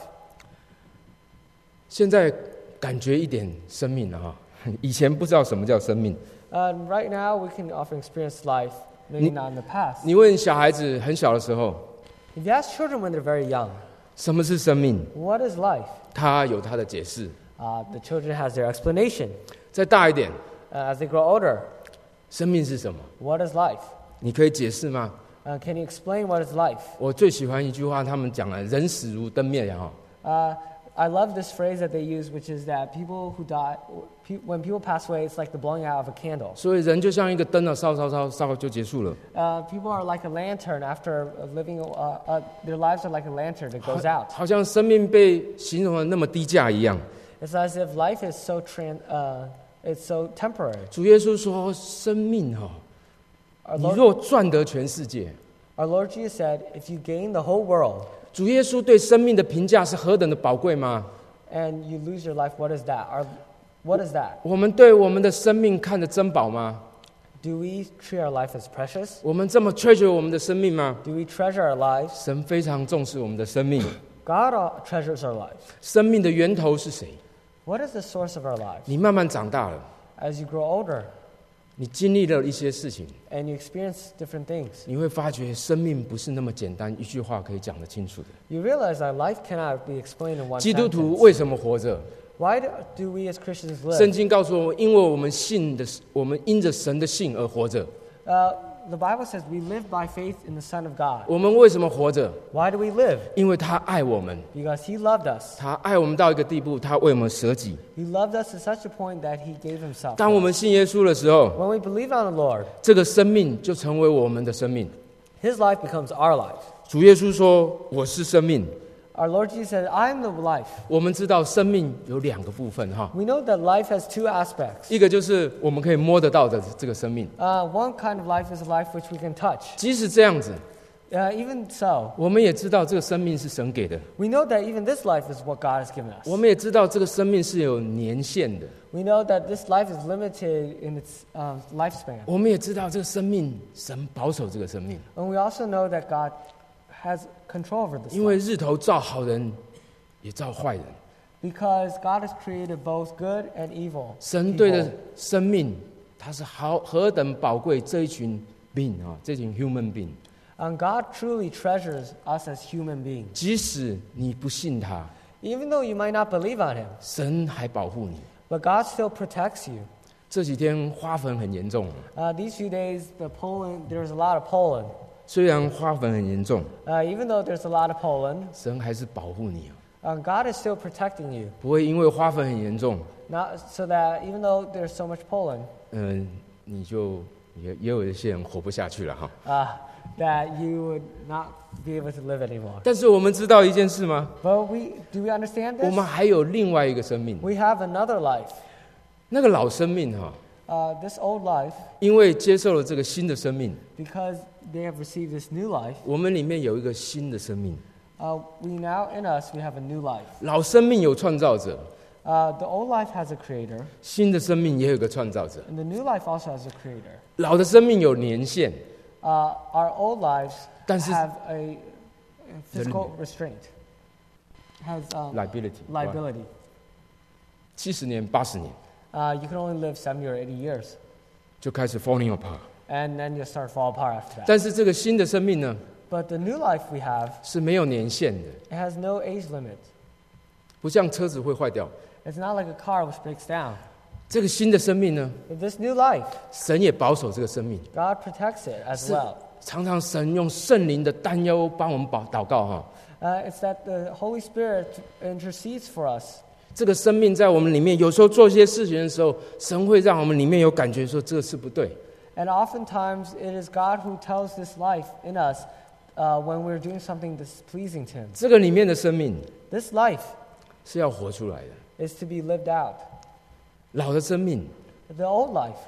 现在感觉一点生命了哈，以前不知道什么叫生命。 Uh, right now, we can often experience life, maybe not in the past. 你问小孩子很小的时候， If you ask children when they're very young, 什么是生命？ what is life? 他有他的解释。 Uh, the children has their explanation. 再大一点， Uh, as they grow older, 生命是什么？ what is life? 你可以解释吗？ Uh, can you explain what is life? 我最喜欢一句话，他们讲了“人死如灯灭”哈。 Uh, I love this phrase that they use, which is that people who die, pe- when people pass away, it's like the blowing out of a candle. 所以人就像一个灯啊，烧烧烧烧就结束了。 Uh, people are like a lantern after uh, living, uh, uh, their lives are like a lantern that goes out. 好像生命被形容的那么低价一样。 It's as if life is so, tran- uh, it's so temporary. 主耶稣说：“生命哈、 Our 你 Lord, 若赚得全世界。” our Lord Jesus said, if you gain the whole world 主耶稣对生命的评价是何等的宝贵吗？ and you lose your life, what is that? Our, what is that? 我们对我们的生命看得珍宝吗？ Do we treat our life as precious? 我们这么 treasure 我们的生命吗？ Do we treasure our lives? 神非常重视我们的生命。 God uh, treasures our lives. 生命的源头是谁？ What is the source of our lives? 你慢慢长大了， As you grow older 你经历了一些事情， and you experience different things, 你会发觉生命不是那么简单，一句话可以讲得清楚的。 you realize that life cannot be explained in one 基督徒 sentence. 为什么活着？ Why do, do we as Christians 圣 live? 经告诉我们，因为我们信的，我们因着神的信而活着。 Uh, the Bible says we live by faith in the Son of God. 我们为什么活着？ Why do we live? 因为他爱我们， Because He loved us. 他爱我们到一个地步，他为我们舍己。 He loved us to such a point that He gave Himself. 当我们信耶稣的时候， When we believe on the Lord, 这个生命就成为我们的生命。 His life becomes our life. 主耶稣说：“我是生命。” Our Lord Jesus said, I am the life. 我们知道生命有两个部分哈， We know that life has two aspects. 一个就是我们可以摸得到的这个生命。 Uh, one kind of life is a life which we can touch. 即使这样子， Uh, even so, 我们也知道这个生命是神给的， we know that even this life is what God has given us. 我们也知道这个生命是有年限的， We know that this life is limited in its uh, lifespan. 我们也知道这个生命神保守这个生命， And we also know that God has control over this 因为 life. 日头照好人，也照坏人。 Because God has created both good and evil. 神对 people. 的生命，它是好何等宝贵这一群 being 啊，这群 human being。 And God truly treasures us as human beings. 即使你不信他， Even though you might not believe on Him, 神还保护你。 but God still protects you. 这几天花粉很严重， Uh, these few days, the pollen, there's a lot of pollen. 虽然花粉很严重， Uh, even though there's a lot of pollen, 神还是保护你， uh, God is still protecting you. 不会因为花粉很严重， Not so that even though there's so much pollen, 嗯、你就也也有一些人活不下去了哈。 uh, that you would not be able to live anymore. 但是我们知道一件事吗？ But we do we understand 我 this? 们还有另外一个生命， We have another life. 那个老生命哈， Uh, this old life, 因为接受了这个新的生命， because they have received this new life, 我们里面有一个新的生命。 uh, we now in us we have a new life. 老生命有创造者， Uh, the old life has a creator, 新的生命也有一个创造者。 and the new life also has a creator. 老的生命有年限， Uh, our old lives 但是 have a physical restraint, has um, liability liability. 七十年、八十年 Uh, you can only live seventy or eighty years, 就开始 falling apart。 and then you start to fall apart after that. 但是这个新的生命呢， But the new life we have, 是没有年限的， it has no age limit. 不像车子会坏掉。 It's not like a car which breaks down. 这个新的生命呢， With this new life, 神也保守这个生命。 God protects it as 是 well. 常常神用圣灵的担忧帮我们祷祷告哈。 Uh, it's that the Holy Spirit intercedes for us. 这个生命在我们里面，有时候做一些事情的时候，神会让我们里面有感觉说这个事不对。 And oftentimes, it is God who tells this life in us uh, when we're doing something displeasing to Him. 这个里面的生命 This life 是要活出来的。 is to be lived out. 老的生命 The old life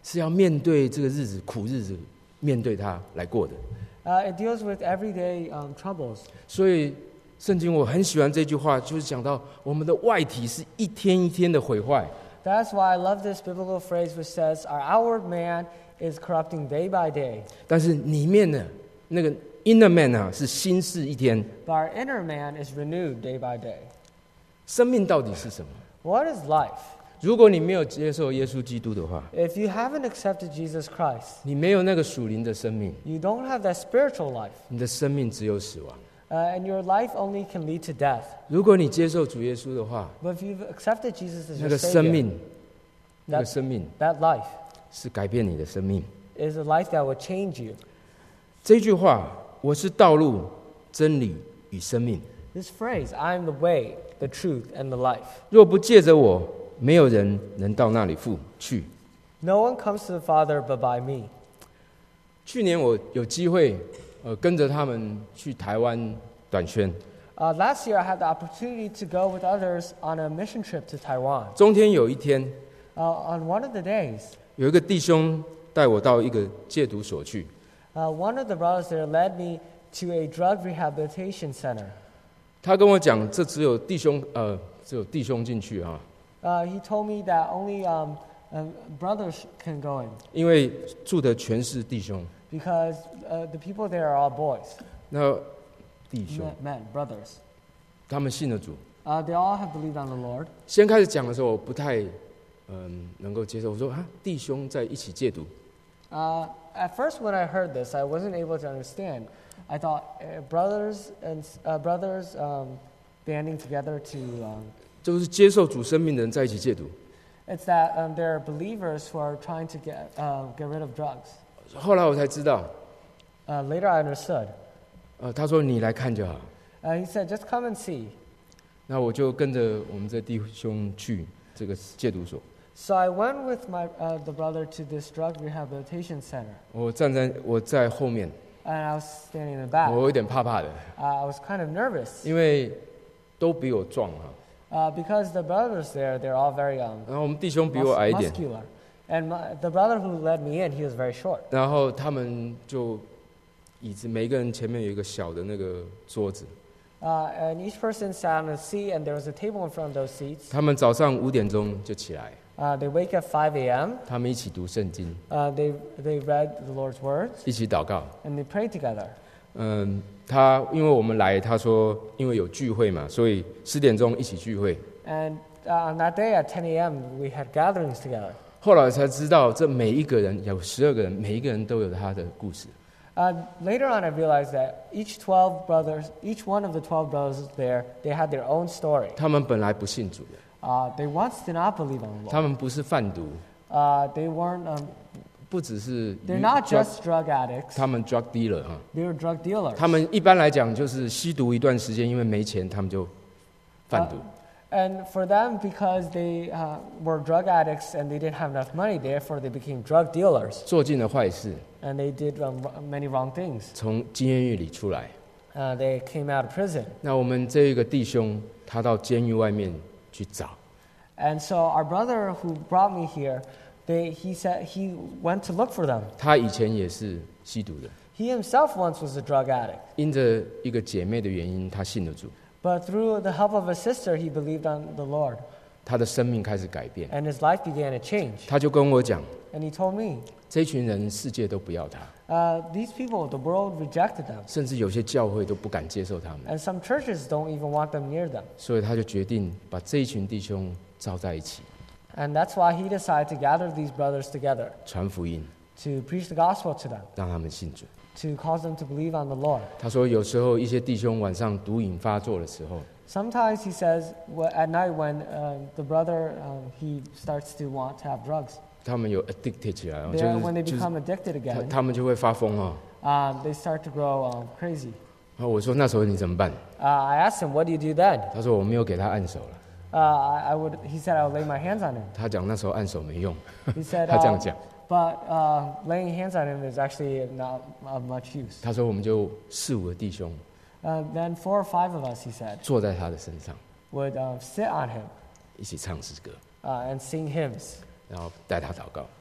是要面对这个日子苦日子，面对它来过的。 Uh, it deals with everyday um, troubles. 所以圣经我很喜欢这句话，就是讲到我们的外体是一天一天的毁坏。 That's why I love this biblical phrase which says, our outward man is corrupting day by day. 但是里面的那个 inner man 啊，是新事一天。 But our inner man is renewed day by day. 生命到底是什么？ What is life? 如果你没有接受耶稣基督的话， If you haven't accepted Jesus Christ, 你没有那个属灵的生命， you don't have that spiritual life. 你的生命只有死亡。 Uh, and your life only can lead to death. 如果你接受主耶稣的话， But if you've accepted Jesus as 那 your 个生 Savior, 命，那个 that, 生命 that life 是改变你的生命。 is a life that will change you. 这句话，我是道路、真理与生命。 This phrase, I am the way, the truth, and the life. 若不借着我，没有人能到那里父去。 No one comes to the Father but by me. 去年我有机会，呃，跟着他们去台湾短宣。 Uh, last year, I had the opportunity to go with others on a mission trip to Taiwan. 中间有一天， Uh, on one of the days, 有一个弟兄带我到一个戒毒所去。 uh, one of the brothers there led me to a drug rehabilitation center. 他跟我讲，这只有弟兄，呃，只有弟兄进去啊， Uh, he told me that only um, um, brothers can go in 因为住的全是弟兄。 because uh, the people there are all boys, 那弟兄， men, men, brothers. 他们信了主。 Uh, they all have believed on the Lord. 先开始讲的时候，我不太，嗯，能够接受。我说啊，弟兄在一起戒毒。 Uh, at first, when I heard this, I wasn't able to understand. I thought uh, brothers and uh, brothers um, banding together to. Um, 就是接受主生命的人在一起戒毒。 it's that um, there are believers who are trying to get uh, get rid of drugs. 后来我才知道， Uh, later, I understood. 呃，他说你来看就好。 Uh, he said, "Just come and see." 那我就跟着我们这弟兄去这个戒毒所。 So I went with my uh, the brother to this drug rehabilitation center, 我站在我在后面， and I was standing in the back. 我有点怕怕的， Uh, I was kind of nervous 因为都比我壮哈。 uh, because the brothers there, they're all very young, 然后我们弟兄比我 mus- 矮一点， muscular, and my, the brother who led me in, he was very short. 然后他们就椅子，每一个人前面有一个小的那个桌子。 Uh, and each person sat on a seat, and there was a table in front of those seats. 他们早上五点钟就起来， Uh, they wake at five a.m. 他们一起读圣经， Uh, they they read the Lord's words, 一起祷告。 and they prayed together. 嗯，他因为我们来，他说因为有聚会嘛，所以十点钟一起聚会。 And uh, on that day at ten a.m., we had gatherings together. 后来才知道，这每一个人有十二个人，每一个人都有他的故事。 Uh, later on, I realized that each twelve brothers, each one of the twelve brothers there, they had their own story. 他们本来不信主的， Uh, they once did not believe on the 他 Lord. 们不是贩毒， Uh, they weren't. Um, 不只是 they're not drug- just drug addicts. 他们 drug dealer 哈。 They were drug dealers. 他们一般来讲就是吸毒一段时间，因为没钱，他们就贩毒。 And for them, because they uh, were drug addicts and they didn't have enough money, therefore they became drug dealers. 做尽了坏事， And they did um, many wrong things. 从监狱里出来。 Uh, they came out of prison. 那我们这一个弟兄，他到监狱外面去找， And so our brother who brought me here, they, he said he went to look for them. 他以前也是吸毒的， He himself once was a drug addict. 因着一个姐妹的原因，他信了主， But through the help of a sister, he believed on the Lord. 他的生命开始改变。 And his life began to change. 他就跟我讲， And he told me, 这群人世界都不要他， uh, these people, the world rejected them. 甚至有些教会都不敢接受他们， And some churches don't even want them near them. 所以他就决定把这一群弟兄召在一起， And that's why he decided to gather these brothers together 传福音， to preach the gospel to them, 让他们信主。 to cause them to believe on the Lord. 他说，有时候一些弟兄晚上毒瘾发作的时候， Sometimes he says wh- at night when uh, the brother um, he starts to want to have drugs, 他们有 addicted 起来，就 They- when they 是就是 become addicted 他 again, 他们就会发疯哦。 um, they start to grow um, crazy. 然后我说那时候你怎么办？ Uh, I asked him, "What do you do then?" 他说我没有给他按手了。 Uh, I, I would. He said, "I would lay my hands on him." 他讲那时候按手没用， He said, 他这样 uh, 讲。 "But uh, laying hands on him is actually not of much use." 他说我们就四五个弟兄 Uh, then four or five of us, he said, 坐在他的身上， would uh, sit on him 一起唱诗歌， uh, and sing hymns 然后带他祷告。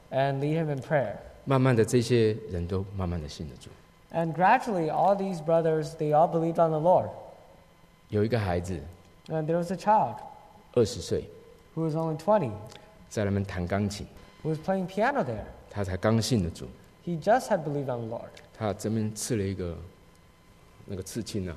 and lead him in prayer. 慢慢的，这些人都慢慢的信了主。 And gradually, all these brothers, they all believed on the Lord. 有一个孩子 And there was a child 二十岁， who was only twenty, 在那边弹钢琴， who was playing piano there. 他才刚信了主。 He just had believed on the Lord. 他这边刺了一个那个刺青啊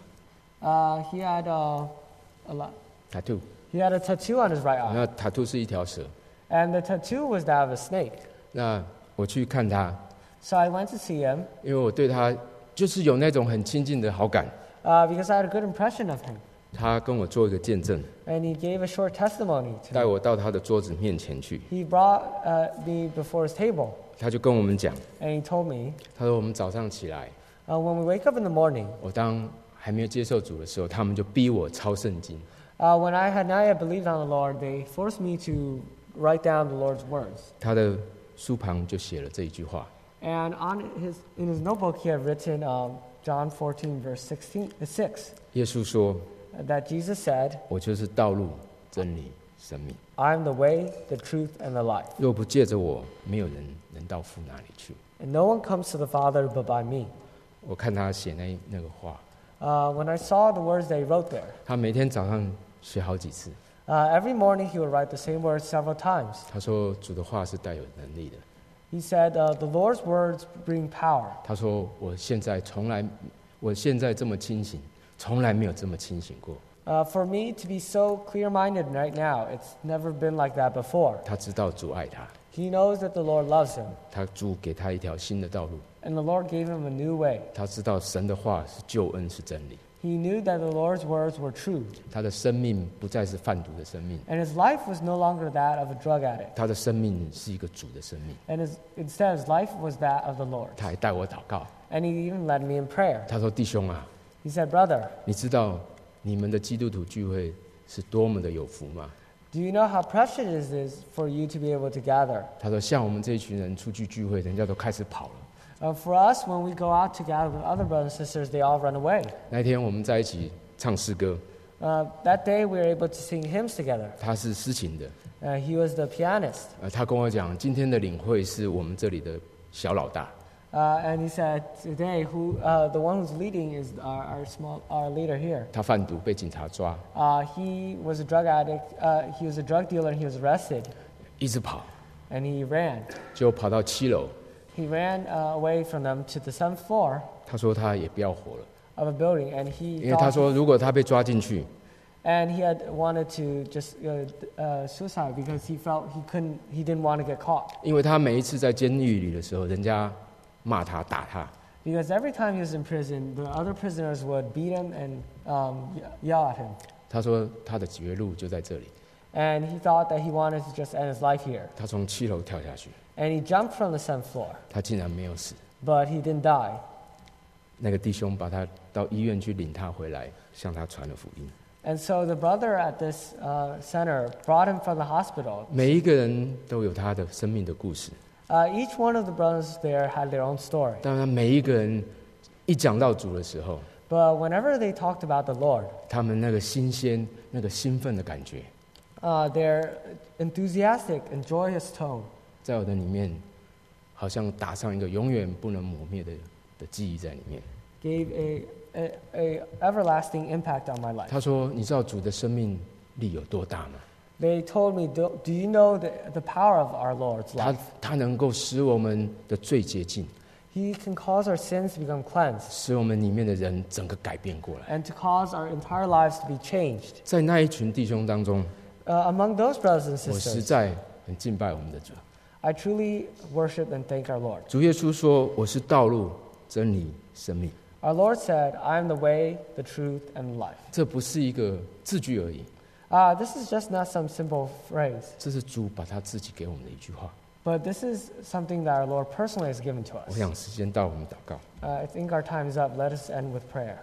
Uh, he had uh, a lot. ，tattoo， He had a tattoo on his right eye, 那 tattoo 是一条蛇。 and the tattoo was that of a snake. 那我去看他， So I went to see him 因为我对他就是有那种很亲近的好感。 uh, because I had a good impression of him. 他跟我做一个见证， And he gave a short testimony to 带 me. 我到他的桌子面前去， He brought uh, me before his table, 他就跟我们讲， and he told me, 他说我们早上起来， uh, when we wake up in the morning, 我当还没有接受主的时候，他们就逼我抄圣经。 uh, when I had not yet believed on the Lord, they forced me to write down the Lord's words. 他的书旁就写了这一句话， And on his, in his notebook, he had written um, John fourteen, verse sixteen, uh, six, 耶稣说 that Jesus said, 我就是道路、真理、生命， I am the way, the truth, and the life. 若不借着我，没有人能到父那里去。 And no one comes to the Father but by me. 我看他写那那个话， Uh, when I saw the words that he wrote there, 他每天早上写好几次。 uh, every morning he would write the same words several times. 他说主的话是带有能力的。 He said, uh, the Lord's words bring power. 他说我现在从来，我现在这么清醒，从来没有这么清醒过。 Uh, for me to be so clear-minded right now, it's never been like that before. 他知道主爱他， He knows that the Lord loves him, 他主给他一条新的道路。 and the Lord gave him a new way. 他知道神的话是救恩，是真理。 He knew that the Lord's words were true, 他的生命不再是贩毒的生命， and his life was no longer that of a drug addict, 他的生命是一个主的生命。 and his, instead his life was that of the Lord. 他还带我祷告， And he even led me in prayer. 他说：“弟兄啊， He said, brother, 你知道你们的基督徒聚会是多么的有福吗？ do you know how precious it is for you to be able to gather? 他说：“像我们这一群人出去聚会，人家都开始跑了。 Uh, for us, when we go out to gather with other brothers and sisters, they all run away. 那天我们在一起唱诗歌， Uh, that day, we were able to sing hymns together. 他是诗情的， Uh, he was the pianist. 呃，他跟我讲，今天的领会是我们这里的小老大， Uh, and he said, today, who, uh, the one who's leading is our, our, small, our leader here. 他贩毒被警察抓， Uh, he was a drug addict. Uh, he was a drug dealer, and he was arrested. 一直跑， And he ran. 就跑到七楼。 He ran uh, away from them to the seventh floor 他说他也不要活了， of a building, and he 因为他 thought, 说如果他被抓进去， and he had wanted to just uh, uh, suicide because he felt he couldn't, he didn't want to get caught. 因为他每一次在监狱里的时候，人家骂他打他， Because every time he was in prison, the other prisoners would beat him and um, ye- yell at him. 他说他的绝路就在这里， And he thought that he wanted to just end his life here. 他从七楼跳下去， And he jumped from the seventh floor, 他竟然没有死。 but he didn't die. 那个弟兄把他到医院去领他回来，向他传了福音。 And so the brother at this uh, center brought him from the hospital. 每一个人都有他的生命的故事， Uh, each one of the brothers there had their own story. 当然每一个人一讲到主的时候， But whenever they talked about the Lord, 他们那个新鲜、那个兴奋的感觉， uh, their enthusiastic and joyous tone 在我的里面，好像打上一个永远不能磨灭的的记忆在里面。 gave a, a, a everlasting impact on my life. 他说：“你知道主的生命力有多大吗？ They told me, do, do you know the, the power of our Lord's 他 life? 他能够使我们的罪洁净， He can cause our sins to become cleansed 使我们里面的人整个改变过来。 and to cause our entire lives to be changed. 在那一群弟兄当中， Uh, among those brothers and 我实 sisters, 在很敬拜我们的主。 I truly worship and thank our Lord. 主耶稣说：‘我是道路、真理、生命。’ Our Lord said, I am the way, the truth, and the life. 这不是一个字句而已， Uh, this is just not some simple phrase, 这是主把他自己给我们的一句话。 but this is something that our Lord personally has given to 我 us. 想时间到，我们祷告。 Uh, I think our time is up. Let us end with prayer.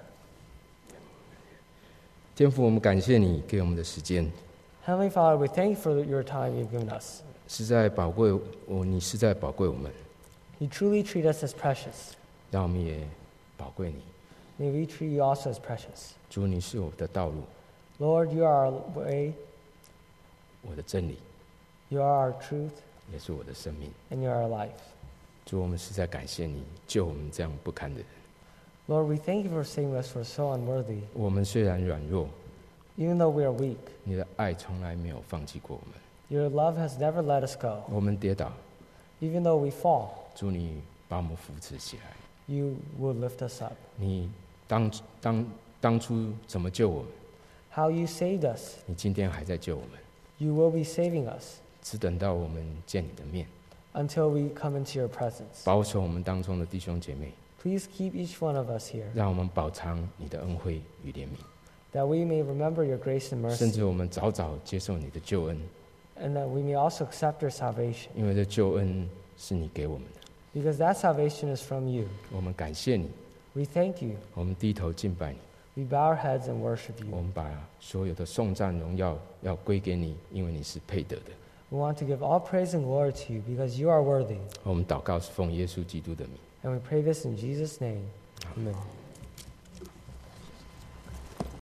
天父，我们感谢你给我们的时间， Heavenly Father, we thank you for your time you've given us. 实在宝贵我，你实在宝贵我们， You truly treat us as precious. 让我们也宝贵你。 May we treat you also as precious. 主，你是我的道路， Lord, you are our way, 我的真理， you are our truth, 也是我的生命。 and you're our life. 主，我们实在感谢你救我们这样不堪的人。 Lord, we thank you for saving us for so unworthy. 我们虽然软弱， Even though we are weak, 你的爱从来没有放弃过我们。 your love has never let us go. 我们跌倒， Even though we fall, 主你把我们扶持起来。 you will lift us up. 你当当当初怎么救我们， How you saved us, 你今天还在救我们， you will be saving us 只等到我们见你的面。 until we come into your presence. 保守我们当中的弟兄姐妹， Please keep each one of us here, 让我们饱尝你的恩惠与怜悯， that we may remember your grace and 甚 mercy, 至我们早早接受你的救恩， and that we may also accept your salvation, 因为这救恩是你给我们的。 because that salvation is from you. 我们感谢你， We thank you. 我们低头敬拜你， We bow our heads and worship 我 you. 们把所有的颂赞荣耀要归给你，因为你是配得的。 We want to give all praise and glory to you because you are worthy. 我们祷告是奉耶稣基督的名。 And we pray this in Jesus' name. Amen.